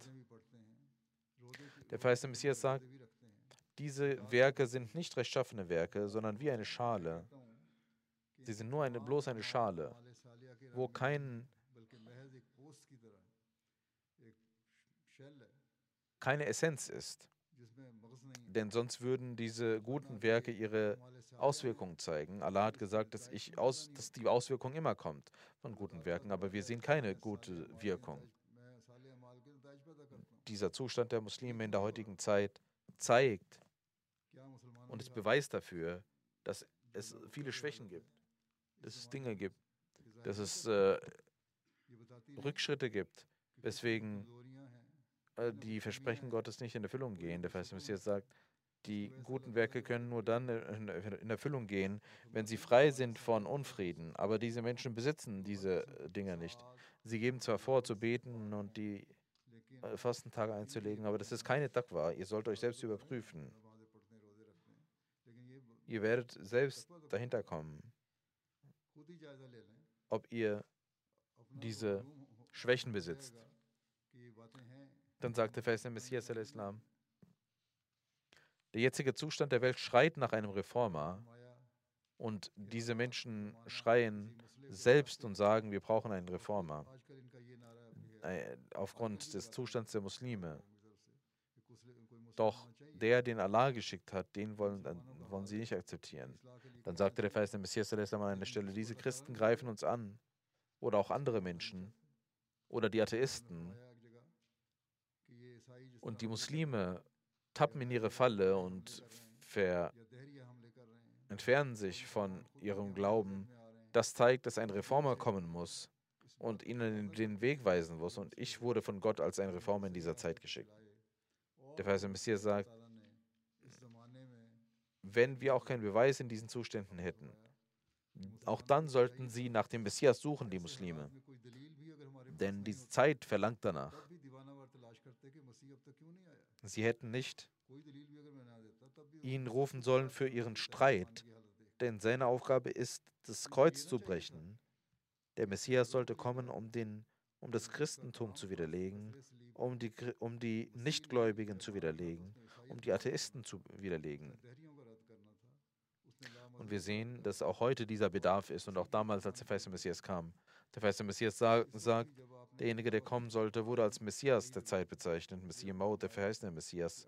Der verheißene Messias sagt, diese Werke sind nicht rechtschaffene Werke, sondern wie eine Schale. Sie sind nur eine, bloß eine Schale, wo kein, keine Essenz ist. Denn sonst würden diese guten Werke ihre Auswirkungen zeigen. Allah hat gesagt, dass, ich aus, dass die Auswirkung immer kommt von guten Werken, aber wir sehen keine gute Wirkung. Dieser Zustand der Muslime in der heutigen Zeit zeigt und ist Beweis dafür, dass es viele Schwächen gibt, dass es Dinge gibt, dass es äh, Rückschritte gibt, weswegen äh, die Versprechen Gottes nicht in Erfüllung gehen. Der verheißene Messias sagt, die guten Werke können nur dann in Erfüllung gehen, wenn sie frei sind von Unfrieden. Aber diese Menschen besitzen diese Dinge nicht. Sie geben zwar vor, zu beten und die Fastentage einzulegen, aber das ist keine Taqwa. Ihr sollt euch selbst überprüfen. Ihr werdet selbst dahinter kommen, ob ihr diese Schwächen besitzt. Dann sagt der verheißene Messias al-Islam, der jetzige Zustand der Welt schreit nach einem Reformer und diese Menschen schreien selbst und sagen, wir brauchen einen Reformer aufgrund des Zustands der Muslime. Doch der, den Allah geschickt hat, den wollen, wollen sie nicht akzeptieren. Dann sagte der verheißene Messias an einer Stelle, diese Christen greifen uns an oder auch andere Menschen oder die Atheisten und die Muslime tappen in ihre Falle und ver entfernen sich von ihrem Glauben. Das zeigt, dass ein Reformer kommen muss und ihnen den Weg weisen muss. Und ich wurde von Gott als ein Reformer in dieser Zeit geschickt. Der verheißene Messias sagt, wenn wir auch keinen Beweis in diesen Zuständen hätten, auch dann sollten sie nach dem Messias suchen, die Muslime. Denn diese Zeit verlangt danach. Sie hätten nicht ihn rufen sollen für ihren Streit, denn seine Aufgabe ist, das Kreuz zu brechen. Der Messias sollte kommen, um, den, um das Christentum zu widerlegen, um die, um die Nichtgläubigen zu widerlegen, um die Atheisten zu widerlegen. Und wir sehen, dass auch heute dieser Bedarf ist und auch damals, als der verheißene Messias kam. Der verheißene Messias sagt, sagt, derjenige, der kommen sollte, wurde als Messias der Zeit bezeichnet, Messias Maud, der verheißene Messias.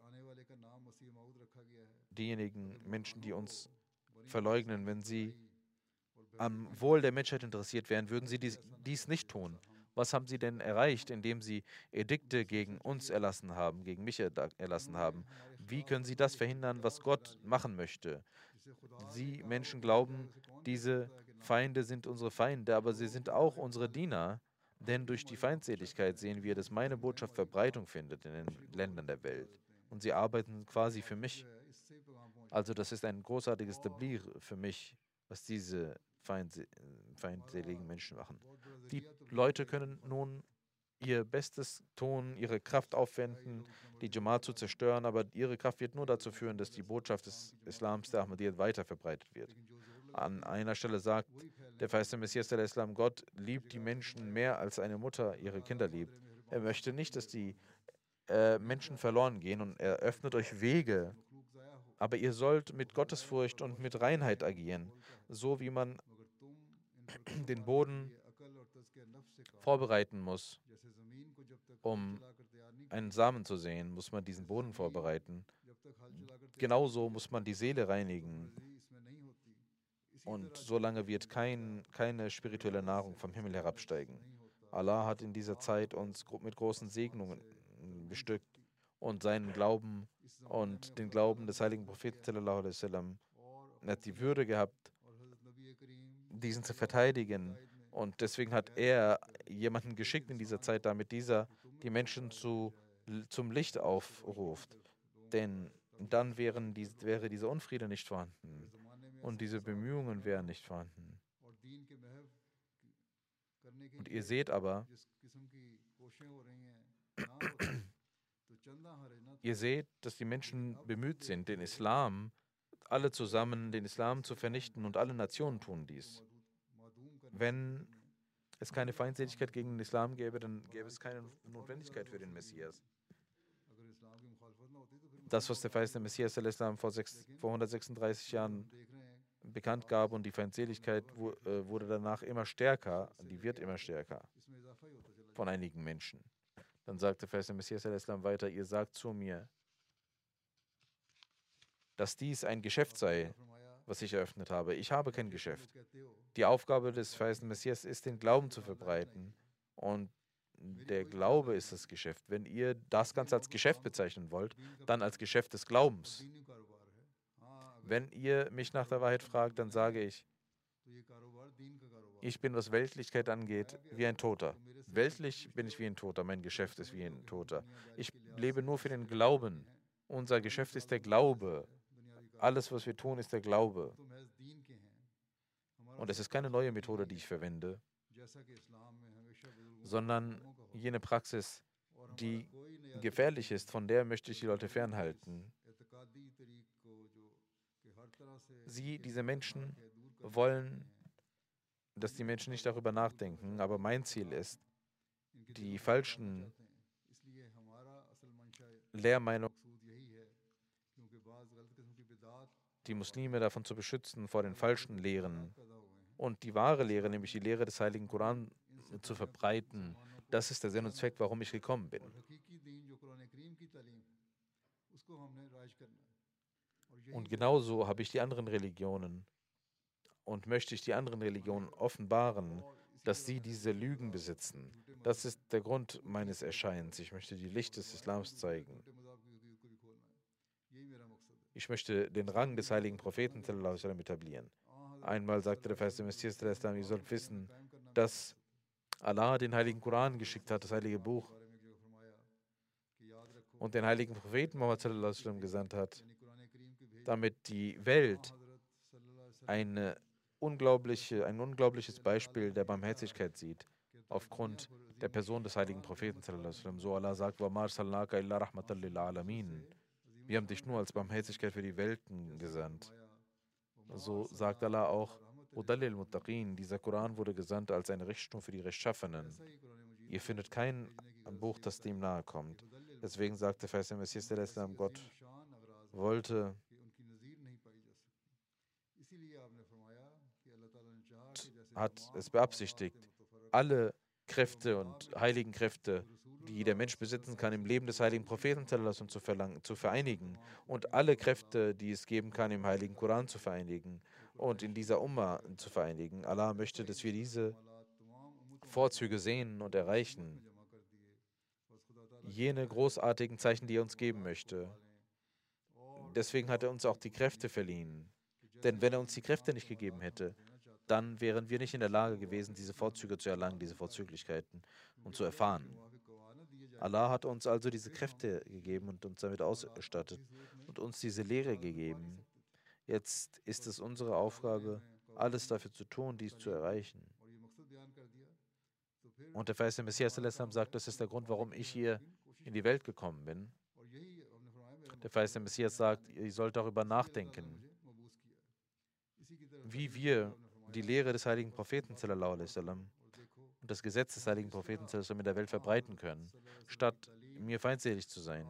Diejenigen Menschen, die uns verleugnen, wenn sie am Wohl der Menschheit interessiert wären, würden sie dies, dies nicht tun. Was haben sie denn erreicht, indem sie Edikte gegen uns erlassen haben, gegen mich erlassen haben? Wie können sie das verhindern, was Gott machen möchte? Sie Menschen glauben, diese Feinde sind unsere Feinde, aber sie sind auch unsere Diener, denn durch die Feindseligkeit sehen wir, dass meine Botschaft Verbreitung findet in den Ländern der Welt. Und sie arbeiten quasi für mich. Also das ist ein großartiges Tablir für mich, was diese feindseligen Menschen machen. Die Leute können nun ihr Bestes tun, ihre Kraft aufwenden, die Jamaat zu zerstören, aber ihre Kraft wird nur dazu führen, dass die Botschaft des Islams, der Ahmadiyyat, weiter verbreitet wird. An einer Stelle sagt der verheißene Messias der Islam, Gott liebt die Menschen mehr als eine Mutter ihre Kinder liebt. Er möchte nicht, dass die äh, Menschen verloren gehen und er öffnet euch Wege. Aber ihr sollt mit Gottesfurcht und mit Reinheit agieren, so wie man den Boden vorbereiten muss, um einen Samen zu sehen, muss man diesen Boden vorbereiten. Genauso muss man die Seele reinigen. Und solange wird kein, keine spirituelle Nahrung vom Himmel herabsteigen. Allah hat in dieser Zeit uns gro- mit großen Segnungen mm, bestückt und seinen Glauben und den Glauben des heiligen Propheten sallallahu alaihi wasallam, er hat die Würde gehabt, diesen zu verteidigen. Und deswegen hat er jemanden geschickt in dieser Zeit, damit dieser die Menschen zu, zum Licht aufruft. Denn dann wären die, wäre dieser Unfriede nicht vorhanden und diese Bemühungen wären nicht vorhanden. Und ihr seht aber, ihr seht, dass die Menschen bemüht sind, den Islam, alle zusammen den Islam zu vernichten und alle Nationen tun dies. Wenn es keine Feindseligkeit gegen den Islam gäbe, dann gäbe es keine Notwendigkeit für den Messias. Das, was der verheißene Messias der Islam vor, sechs, vor hundertsechsunddreißig Jahren bekannt gab und die Feindseligkeit wu- äh, wurde danach immer stärker, die wird immer stärker von einigen Menschen. Dann sagte verheißene Messias der Islam weiter, ihr sagt zu mir, dass dies ein Geschäft sei, was ich eröffnet habe. Ich habe kein Geschäft. Die Aufgabe des verheißenen Messias ist, den Glauben zu verbreiten. Und der Glaube ist das Geschäft. Wenn ihr das Ganze als Geschäft bezeichnen wollt, dann als Geschäft des Glaubens. Wenn ihr mich nach der Wahrheit fragt, dann sage ich, ich bin, was Weltlichkeit angeht, wie ein Toter. Weltlich bin ich wie ein Toter, mein Geschäft ist wie ein Toter. Ich lebe nur für den Glauben. Unser Geschäft ist der Glaube. Alles, was wir tun, ist der Glaube. Und es ist keine neue Methode, die ich verwende, sondern jene Praxis, die gefährlich ist, von der möchte ich die Leute fernhalten. Sie, diese Menschen, wollen, dass die Menschen nicht darüber nachdenken, aber mein Ziel ist, die falschen Lehrmeinungen, die Muslime davon zu beschützen, vor den falschen Lehren und die wahre Lehre, nämlich die Lehre des Heiligen Koran, zu verbreiten. Das ist der Sinn und Zweck, warum ich gekommen bin. Und genauso habe ich die anderen Religionen und möchte ich die anderen Religionen offenbaren, dass sie diese Lügen besitzen. Das ist der Grund meines Erscheinens. Ich möchte die Licht des Islams zeigen. Ich möchte den Rang des heiligen Propheten sallallahu alaihi wasallam etablieren. Einmal sagte der verheißene Messias der Islam, ihr sollt wissen, dass Allah den heiligen Koran geschickt hat, das heilige Buch, und den heiligen Propheten Muhammad sallallahu alaihi wasallam gesandt hat, damit die Welt eine unglaubliche, ein unglaubliches Beispiel der Barmherzigkeit sieht, aufgrund der Person des heiligen Propheten sallallahu alaihi wasallam. So Allah sagt, وَمَا أَرْسَلْنَاكَ إِلَّا رَحْمَةً لِلْعَالَمِينَ. Wir haben dich nur als Barmherzigkeit für die Welten gesandt. So sagt Allah auch, Udallil Muttaqin, dieser Koran wurde gesandt als eine Richtschnur für die Rechtschaffenen. Ihr findet kein Buch, das dem nahe kommt. Deswegen sagte verheißene Messias der Islam, Gott wollte hat es beabsichtigt, alle Kräfte und heiligen Kräfte, die der Mensch besitzen kann, im Leben des heiligen Propheten zu verlangen, zu vereinigen und alle Kräfte, die es geben kann, im heiligen Koran zu vereinigen und in dieser Umma zu vereinigen. Allah möchte, dass wir diese Vorzüge sehen und erreichen. Jene großartigen Zeichen, die er uns geben möchte. Deswegen hat er uns auch die Kräfte verliehen. Denn wenn er uns die Kräfte nicht gegeben hätte, dann wären wir nicht in der Lage gewesen, diese Vorzüge zu erlangen, diese Vorzüglichkeiten und zu erfahren. Allah hat uns also diese Kräfte gegeben und uns damit ausgestattet und uns diese Lehre gegeben. Jetzt ist es unsere Aufgabe, alles dafür zu tun, dies zu erreichen. Und der verheißene Messias sallallahu sagt, das ist der Grund, warum ich hier in die Welt gekommen bin. Der verheißene Messias sagt, ihr sollt darüber nachdenken, wie wir die Lehre des heiligen Propheten sallallahu alaihi wasallam und das Gesetz des heiligen Propheten sallallahu alaihi wasallam in der Welt verbreiten können, statt mir feindselig zu sein.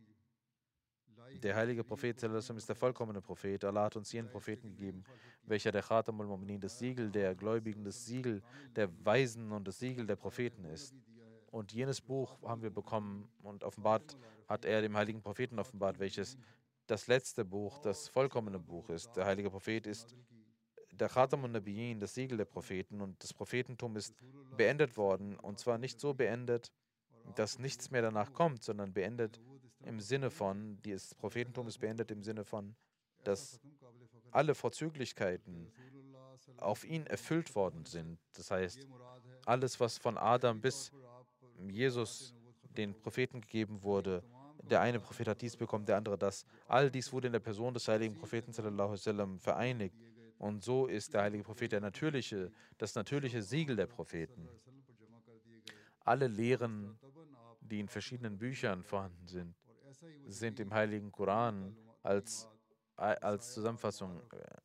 Der heilige Prophet sallallahu alaihi wasallam ist der vollkommene Prophet. Allah hat uns jenen Propheten gegeben, welcher der Khatam al-Mu'minin, das Siegel der Gläubigen, das Siegel der Weisen und das Siegel der Propheten ist. Und jenes Buch haben wir bekommen und offenbart hat er dem heiligen Propheten offenbart, welches das letzte Buch, das vollkommene Buch ist. Der heilige Prophet ist der Khatam al-Nabiyyin, das Siegel der Propheten, und das Prophetentum ist beendet worden, und zwar nicht so beendet, dass nichts mehr danach kommt, sondern beendet im Sinne von, das Prophetentum ist beendet im Sinne von, dass alle Vorzüglichkeiten auf ihn erfüllt worden sind. Das heißt, alles, was von Adam bis Jesus den Propheten gegeben wurde, der eine Prophet hat dies bekommen, der andere das, all dies wurde in der Person des heiligen Propheten sallallahu alaihi wasallam vereinigt. Und so ist der heilige Prophet der natürliche, das natürliche Siegel der Propheten. Alle Lehren, die in verschiedenen Büchern vorhanden sind, sind im heiligen Koran als, als Zusammenfassung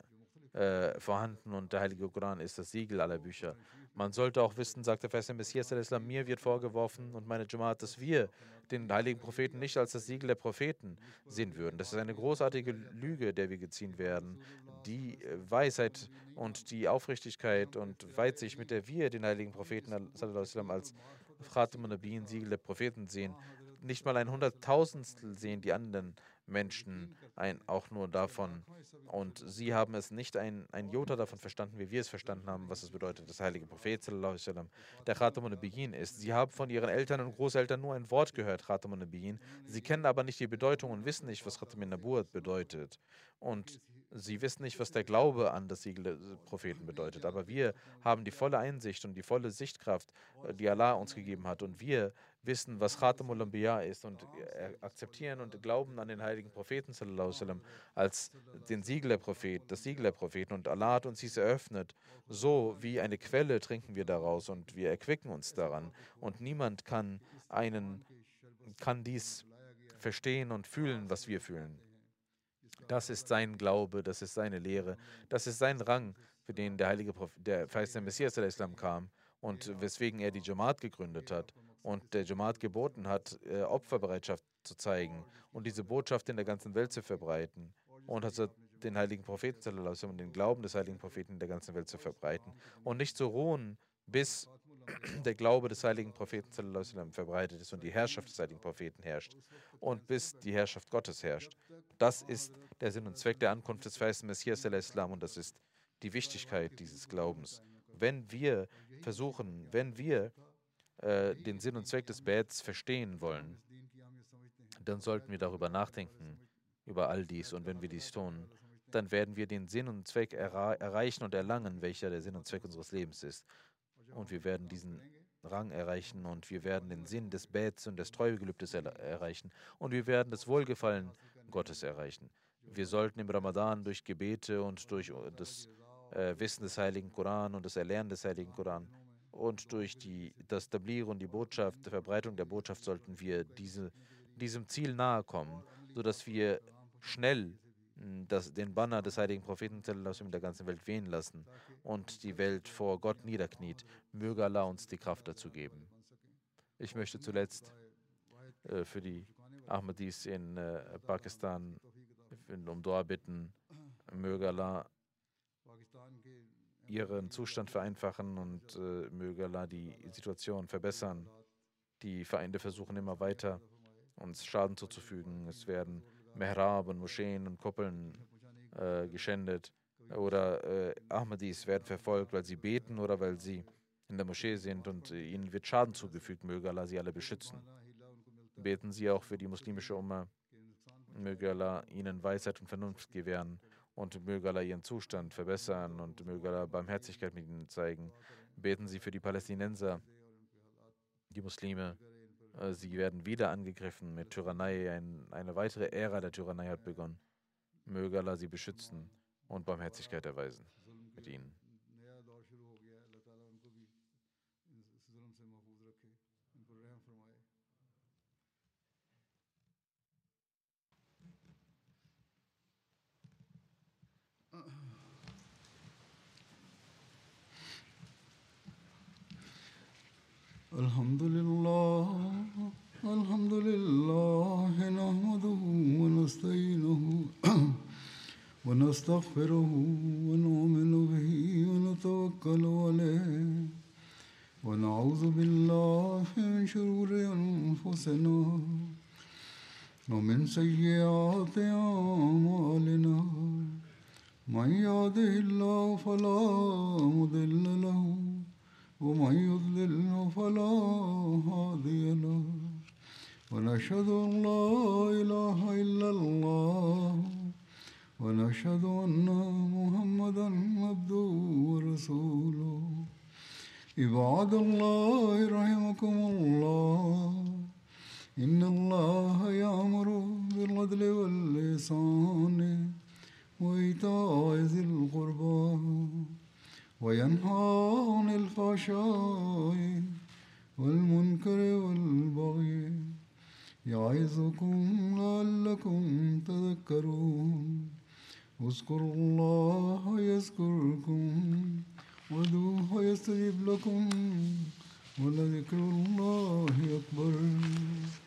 äh, vorhanden, und der heilige Koran ist das Siegel aller Bücher. Man sollte auch wissen, sagt der verheißene Messias, mir wird vorgeworfen und meine Jamaat, dass wir den heiligen Propheten nicht als das Siegel der Propheten sehen würden. Das ist eine großartige Lüge, der wir geziehen werden. Die Weisheit und die Aufrichtigkeit und Weitsicht, mit der wir den heiligen Propheten sallallahu alaihi wasallam als Khatam an-Nabiyyin, Siegel der Propheten sehen, nicht mal ein Hunderttausendstel sehen die anderen Menschen ein, auch nur davon. Und sie haben es nicht ein, ein Jota davon verstanden, wie wir es verstanden haben, was es bedeutet, dass der heilige Prophet sallallahu alaihi wasallam der Khatam an-Nabiyyin ist. Sie haben von ihren Eltern und Großeltern nur ein Wort gehört, Khatam an-Nabiyyin. Sie kennen aber nicht die Bedeutung und wissen nicht, was Khatam an-Nubuwwat bedeutet. Und sie wissen nicht, was der Glaube an das Siegel des Propheten bedeutet. Aber wir haben die volle Einsicht und die volle Sichtkraft, die Allah uns gegeben hat. Und wir wissen, was Khatam al-Anbiya ist, und akzeptieren und glauben an den heiligen Propheten sallallahu alaihi wasallam als den Siegel der Propheten, das Siegel der Propheten. Und Allah hat uns dies eröffnet. So wie eine Quelle trinken wir daraus und wir erquicken uns daran. Und niemand kann einen, kann dies verstehen und fühlen, was wir fühlen. Das ist sein Glaube, das ist seine Lehre, das ist sein Rang, für den der heilige Prophet, der verheißene Messias der Islam kam und weswegen er die Jamaat gegründet hat und der Jamaat geboten hat, äh, Opferbereitschaft zu zeigen und diese Botschaft in der ganzen Welt zu verbreiten, und hat den heiligen Propheten sallallahu alaihi wasallam und den Glauben des heiligen Propheten in der ganzen Welt zu verbreiten und nicht zu ruhen, bis der Glaube des heiligen Propheten sallallahu alaihi wasallam verbreitet ist und die Herrschaft des heiligen Propheten herrscht und bis die Herrschaft Gottes herrscht. Das ist der Sinn und Zweck der Ankunft des verheißenen Messias sallallahu alaihi wasallam, und das ist die Wichtigkeit dieses Glaubens. Wenn wir versuchen, wenn wir äh, den Sinn und Zweck des Bets verstehen wollen, dann sollten wir darüber nachdenken, über all dies. Und wenn wir dies tun, dann werden wir den Sinn und Zweck erreichen und erlangen, welcher der Sinn und Zweck unseres Lebens ist. Und wir werden diesen Rang erreichen und wir werden den Sinn des Bets und des Treuegelübdes er erreichen und wir werden das Wohlgefallen Gottes erreichen. Wir sollten im Ramadan durch Gebete und durch das äh, Wissen des Heiligen Koran und das Erlernen des Heiligen Koran und durch die, das Tabligh und die Botschaft, die Verbreitung der Botschaft sollten wir diese, diesem Ziel nahe kommen, sodass wir schnell das, den Banner des heiligen Propheten in der ganzen Welt wehen lassen und die Welt vor Gott niederkniet. Möge Allah uns die Kraft dazu geben. Ich möchte zuletzt äh, für die Ahmadis in äh, Pakistan um Dua bitten. Möge Allah ihren Zustand vereinfachen und äh, möge Allah die Situation verbessern. Die Feinde versuchen immer weiter, uns Schaden zuzufügen. Es werden Mehrab und Moscheen und Kuppeln äh, geschändet. Oder äh, Ahmadis werden verfolgt, weil sie beten oder weil sie in der Moschee sind und äh, ihnen wird Schaden zugefügt. Möge Allah sie alle beschützen. Beten Sie auch für die muslimische Umma. Möge Allah ihnen Weisheit und Vernunft gewähren und möge Allah ihren Zustand verbessern und möge Allah Barmherzigkeit mit ihnen zeigen. Beten Sie für die Palästinenser, die Muslime. Sie werden wieder angegriffen mit Tyrannei. Ein, eine weitere Ära der Tyrannei hat begonnen. Möge Allah sie beschützen und Barmherzigkeit erweisen mit ihnen. الحمد لله الحمد لله نحمده ونستعينه ونستغفره ونؤمن به ونتوكل عليه ونعوذ بالله من شرور أنفسنا ومن سيئات أعمالنا من يهده الله فلا مضل له ومن يضلل فلا هادي له ونشهد أن لا إله إلا الله ونشهد أن محمدا عبده ورسوله عباد الله رحمكم الله إن الله يأمر بالعدل والإحسان وإيتاء ذي القربى وينهى عن الفحشاء والمنكر والبغي يعظكم لعلكم تذكرون اذكروا الله يذكركم وادعوه يستجب لكم ولذكر الله أكبر